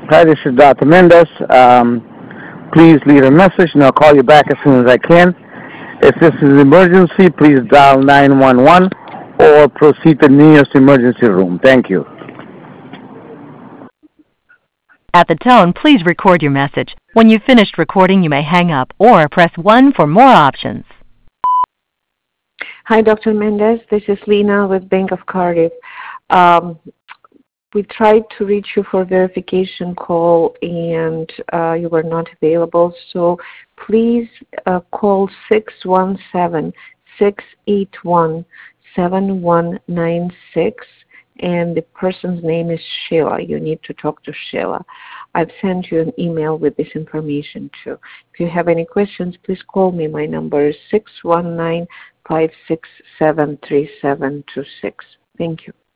Hi, this is Dr. Mendez. Please leave a message and I'll call you back as soon as I can. If this is an emergency, please dial 911 or proceed to the nearest emergency room. Thank you. At the tone, please record your message. When you've finished recording, you may hang up or press 1 for more options. Hi, Dr. Mendez. This is Lena with Bank of Cardiff. We tried to reach you for verification call and you were not available. So please call 617-681-7196 and the person's name is Sheila. You need to talk to Sheila. I've sent you an email with this information too. If you have any questions, please call me. My number is 619-567-3726. Thank you.